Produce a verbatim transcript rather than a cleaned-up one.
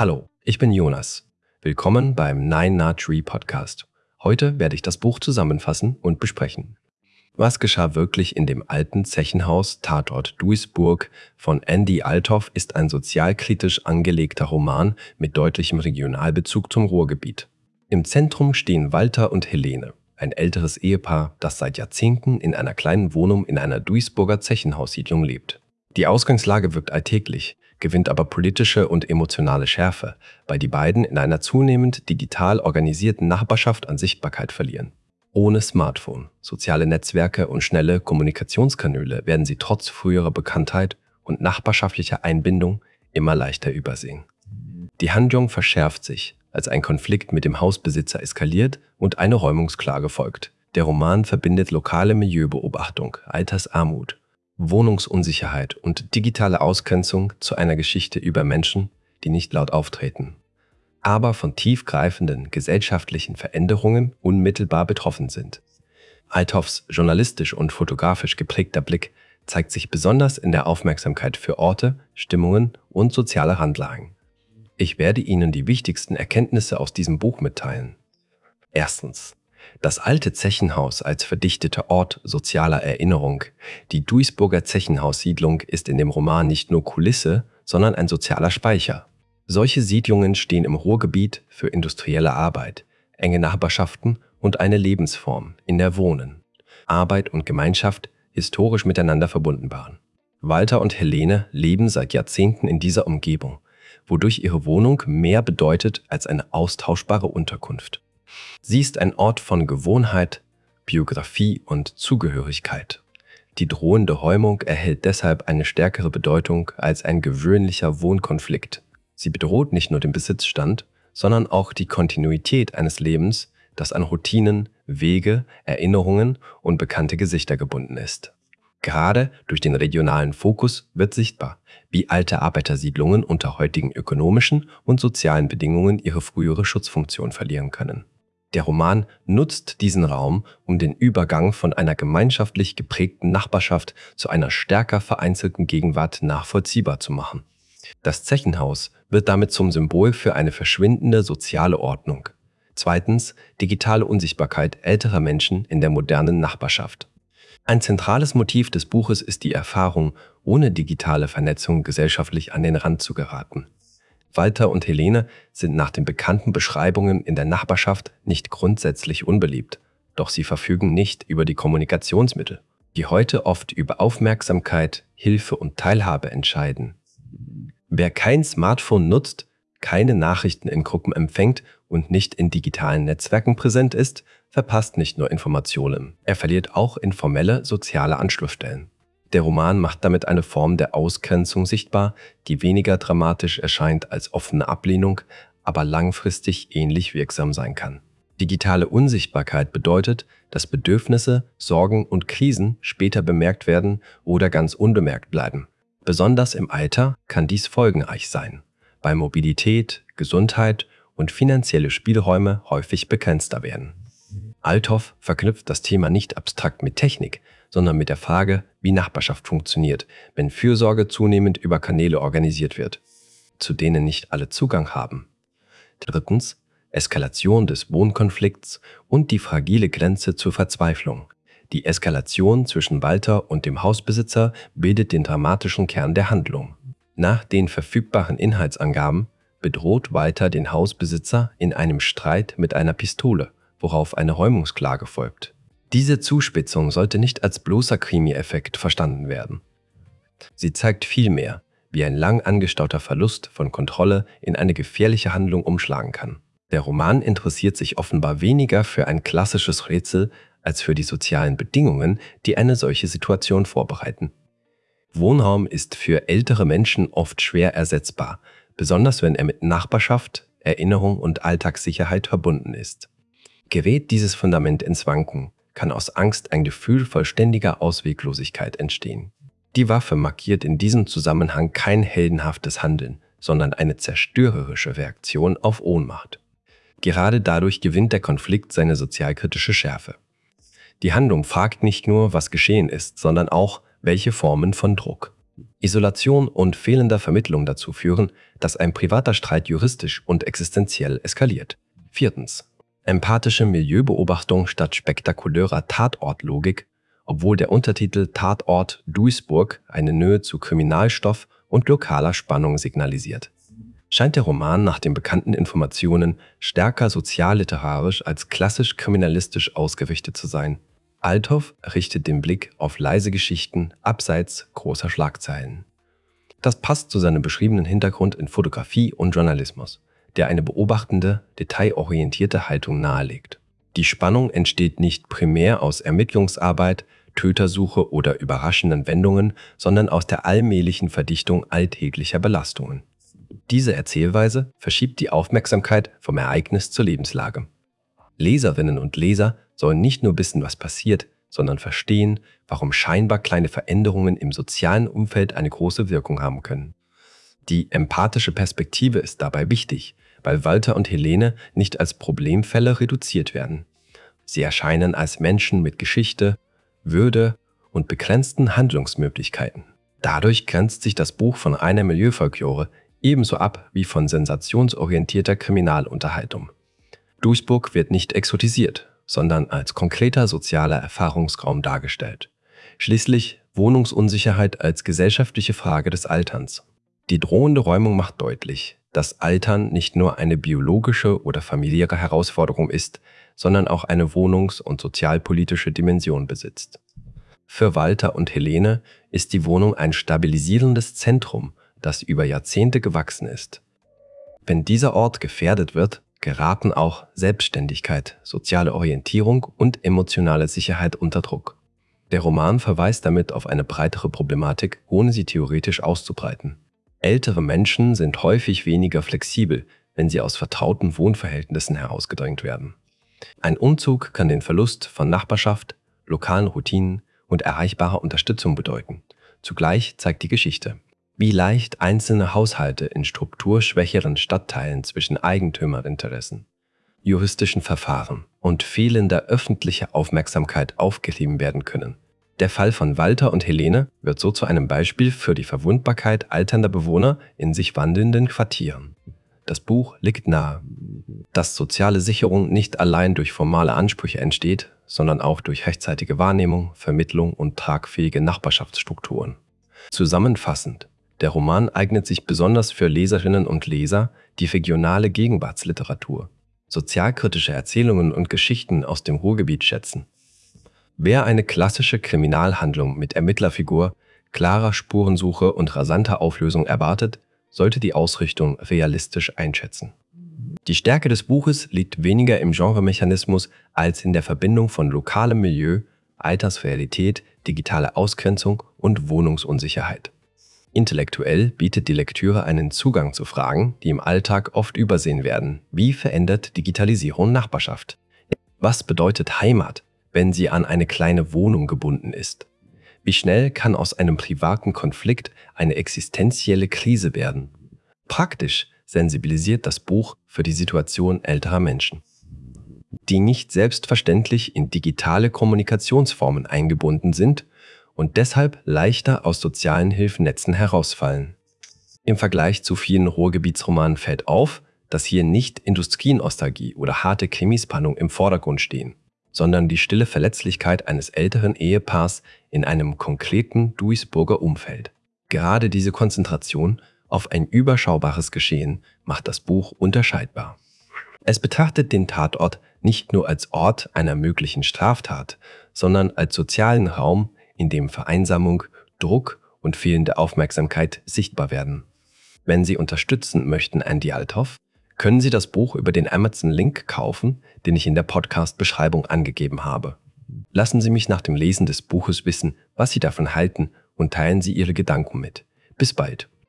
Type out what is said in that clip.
Hallo, ich bin Jonas. Willkommen beim Nine Not Tree Podcast. Heute werde ich das Buch zusammenfassen und besprechen. Was geschah wirklich in dem alten Zechenhaus Tatort Duisburg von Andy Althoff ist ein sozialkritisch angelegter Roman mit deutlichem Regionalbezug zum Ruhrgebiet. Im Zentrum stehen Walter und Helene, ein älteres Ehepaar, das seit Jahrzehnten in einer kleinen Wohnung in einer Duisburger Zechenhaussiedlung lebt. Die Ausgangslage wirkt alltäglich, gewinnt aber politische und emotionale Schärfe, weil die beiden in einer zunehmend digital organisierten Nachbarschaft an Sichtbarkeit verlieren. Ohne Smartphone, soziale Netzwerke und schnelle Kommunikationskanäle werden sie trotz früherer Bekanntheit und nachbarschaftlicher Einbindung immer leichter übersehen. Die Handlung verschärft sich, als ein Konflikt mit dem Hausbesitzer eskaliert und eine Räumungsklage folgt. Der Roman verbindet lokale Milieubeobachtung, Altersarmut, Wohnungsunsicherheit und digitale Ausgrenzung zu einer Geschichte über Menschen, die nicht laut auftreten, aber von tiefgreifenden gesellschaftlichen Veränderungen unmittelbar betroffen sind. Althoffs journalistisch und fotografisch geprägter Blick zeigt sich besonders in der Aufmerksamkeit für Orte, Stimmungen und soziale Randlagen. Ich werde Ihnen die wichtigsten Erkenntnisse aus diesem Buch mitteilen. Erstens. Das alte Zechenhaus als verdichteter Ort sozialer Erinnerung. Die Duisburger Zechenhaussiedlung ist in dem Roman nicht nur Kulisse, sondern ein sozialer Speicher. Solche Siedlungen stehen im Ruhrgebiet für industrielle Arbeit, enge Nachbarschaften und eine Lebensform, in der Wohnen, Arbeit und Gemeinschaft historisch miteinander verbunden waren. Walter und Helene leben seit Jahrzehnten in dieser Umgebung, wodurch ihre Wohnung mehr bedeutet als eine austauschbare Unterkunft. Sie ist ein Ort von Gewohnheit, Biografie und Zugehörigkeit. Die drohende Räumung erhält deshalb eine stärkere Bedeutung als ein gewöhnlicher Wohnkonflikt. Sie bedroht nicht nur den Besitzstand, sondern auch die Kontinuität eines Lebens, das an Routinen, Wege, Erinnerungen und bekannte Gesichter gebunden ist. Gerade durch den regionalen Fokus wird sichtbar, wie alte Arbeitersiedlungen unter heutigen ökonomischen und sozialen Bedingungen ihre frühere Schutzfunktion verlieren können. Der Roman nutzt diesen Raum, um den Übergang von einer gemeinschaftlich geprägten Nachbarschaft zu einer stärker vereinzelten Gegenwart nachvollziehbar zu machen. Das Zechenhaus wird damit zum Symbol für eine verschwindende soziale Ordnung. Zweitens, digitale Unsichtbarkeit älterer Menschen in der modernen Nachbarschaft. Ein zentrales Motiv des Buches ist die Erfahrung, ohne digitale Vernetzung gesellschaftlich an den Rand zu geraten. Walter und Helene sind nach den bekannten Beschreibungen in der Nachbarschaft nicht grundsätzlich unbeliebt, doch sie verfügen nicht über die Kommunikationsmittel, die heute oft über Aufmerksamkeit, Hilfe und Teilhabe entscheiden. Wer kein Smartphone nutzt, keine Nachrichten in Gruppen empfängt und nicht in digitalen Netzwerken präsent ist, verpasst nicht nur Informationen, er verliert auch informelle soziale Anschlussstellen. Der Roman macht damit eine Form der Ausgrenzung sichtbar, die weniger dramatisch erscheint als offene Ablehnung, aber langfristig ähnlich wirksam sein kann. Digitale Unsichtbarkeit bedeutet, dass Bedürfnisse, Sorgen und Krisen später bemerkt werden oder ganz unbemerkt bleiben. Besonders im Alter kann dies folgenreich sein, weil Mobilität, Gesundheit und finanzielle Spielräume häufig begrenzter werden. Althoff verknüpft das Thema nicht abstrakt mit Technik, sondern mit der Frage, wie Nachbarschaft funktioniert, wenn Fürsorge zunehmend über Kanäle organisiert wird, zu denen nicht alle Zugang haben. Drittens, Eskalation des Wohnkonflikts und die fragile Grenze zur Verzweiflung. Die Eskalation zwischen Walter und dem Hausbesitzer bildet den dramatischen Kern der Handlung. Nach den verfügbaren Inhaltsangaben bedroht Walter den Hausbesitzer in einem Streit mit einer Pistole, worauf eine Räumungsklage folgt. Diese Zuspitzung sollte nicht als bloßer Krimi-Effekt verstanden werden. Sie zeigt vielmehr, wie ein lang angestauter Verlust von Kontrolle in eine gefährliche Handlung umschlagen kann. Der Roman interessiert sich offenbar weniger für ein klassisches Rätsel als für die sozialen Bedingungen, die eine solche Situation vorbereiten. Wohnraum ist für ältere Menschen oft schwer ersetzbar, besonders wenn er mit Nachbarschaft, Erinnerung und Alltagssicherheit verbunden ist. Gerät dieses Fundament ins Wanken, kann aus Angst ein Gefühl vollständiger Ausweglosigkeit entstehen. Die Waffe markiert in diesem Zusammenhang kein heldenhaftes Handeln, sondern eine zerstörerische Reaktion auf Ohnmacht. Gerade dadurch gewinnt der Konflikt seine sozialkritische Schärfe. Die Handlung fragt nicht nur, was geschehen ist, sondern auch, welche Formen von Druck, Isolation und fehlender Vermittlung dazu führen, dass ein privater Streit juristisch und existenziell eskaliert. Viertens. Empathische Milieubeobachtung statt spektakulärer Tatortlogik, obwohl der Untertitel Tatort Duisburg eine Nähe zu Kriminalstoff und lokaler Spannung signalisiert. Scheint der Roman nach den bekannten Informationen stärker sozialliterarisch als klassisch kriminalistisch ausgerichtet zu sein. Althoff richtet den Blick auf leise Geschichten abseits großer Schlagzeilen. Das passt zu seinem beschriebenen Hintergrund in Fotografie und Journalismus, der eine beobachtende, detailorientierte Haltung nahelegt. Die Spannung entsteht nicht primär aus Ermittlungsarbeit, Tötersuche oder überraschenden Wendungen, sondern aus der allmählichen Verdichtung alltäglicher Belastungen. Diese Erzählweise verschiebt die Aufmerksamkeit vom Ereignis zur Lebenslage. Leserinnen und Leser sollen nicht nur wissen, was passiert, sondern verstehen, warum scheinbar kleine Veränderungen im sozialen Umfeld eine große Wirkung haben können. Die empathische Perspektive ist dabei wichtig, weil Walter und Helene nicht als Problemfälle reduziert werden. Sie erscheinen als Menschen mit Geschichte, Würde und begrenzten Handlungsmöglichkeiten. Dadurch grenzt sich das Buch von einer Milieufolklore ebenso ab wie von sensationsorientierter Kriminalunterhaltung. Duisburg wird nicht exotisiert, sondern als konkreter sozialer Erfahrungsraum dargestellt. Schließlich Wohnungsunsicherheit als gesellschaftliche Frage des Alterns. Die drohende Räumung macht deutlich, dass Altern nicht nur eine biologische oder familiäre Herausforderung ist, sondern auch eine wohnungs- und sozialpolitische Dimension besitzt. Für Walter und Helene ist die Wohnung ein stabilisierendes Zentrum, das über Jahrzehnte gewachsen ist. Wenn dieser Ort gefährdet wird, geraten auch Selbstständigkeit, soziale Orientierung und emotionale Sicherheit unter Druck. Der Roman verweist damit auf eine breitere Problematik, ohne sie theoretisch auszubreiten. Ältere Menschen sind häufig weniger flexibel, wenn sie aus vertrauten Wohnverhältnissen herausgedrängt werden. Ein Umzug kann den Verlust von Nachbarschaft, lokalen Routinen und erreichbarer Unterstützung bedeuten. Zugleich zeigt die Geschichte, wie leicht einzelne Haushalte in strukturschwächeren Stadtteilen zwischen Eigentümerinteressen, juristischen Verfahren und fehlender öffentlicher Aufmerksamkeit aufgerieben werden können. Der Fall von Walter und Helene wird so zu einem Beispiel für die Verwundbarkeit alternder Bewohner in sich wandelnden Quartieren. Das Buch legt nahe, dass soziale Sicherung nicht allein durch formale Ansprüche entsteht, sondern auch durch rechtzeitige Wahrnehmung, Vermittlung und tragfähige Nachbarschaftsstrukturen. Zusammenfassend: Der Roman eignet sich besonders für Leserinnen und Leser, die regionale Gegenwartsliteratur, sozialkritische Erzählungen und Geschichten aus dem Ruhrgebiet schätzen. Wer eine klassische Kriminalhandlung mit Ermittlerfigur, klarer Spurensuche und rasanter Auflösung erwartet, sollte die Ausrichtung realistisch einschätzen. Die Stärke des Buches liegt weniger im Genremechanismus als in der Verbindung von lokalem Milieu, Altersrealität, digitaler Ausgrenzung und Wohnungsunsicherheit. Intellektuell bietet die Lektüre einen Zugang zu Fragen, die im Alltag oft übersehen werden. Wie verändert Digitalisierung Nachbarschaft? Was bedeutet Heimat, wenn sie an eine kleine Wohnung gebunden ist? Wie schnell kann aus einem privaten Konflikt eine existenzielle Krise werden? Praktisch sensibilisiert das Buch für die Situation älterer Menschen, die nicht selbstverständlich in digitale Kommunikationsformen eingebunden sind und deshalb leichter aus sozialen Hilfsnetzen herausfallen. Im Vergleich zu vielen Ruhrgebietsromanen fällt auf, dass hier nicht Industrienostalgie oder harte Krimispannung im Vordergrund stehen, sondern die stille Verletzlichkeit eines älteren Ehepaars in einem konkreten Duisburger Umfeld. Gerade diese Konzentration auf ein überschaubares Geschehen macht das Buch unterscheidbar. Es betrachtet den Tatort nicht nur als Ort einer möglichen Straftat, sondern als sozialen Raum, in dem Vereinsamung, Druck und fehlende Aufmerksamkeit sichtbar werden. Wenn Sie unterstützen möchten Andy Althoff, können Sie das Buch über den Amazon-Link kaufen, den ich in der Podcast-Beschreibung angegeben habe. Lassen Sie mich nach dem Lesen des Buches wissen, was Sie davon halten, und teilen Sie Ihre Gedanken mit. Bis bald.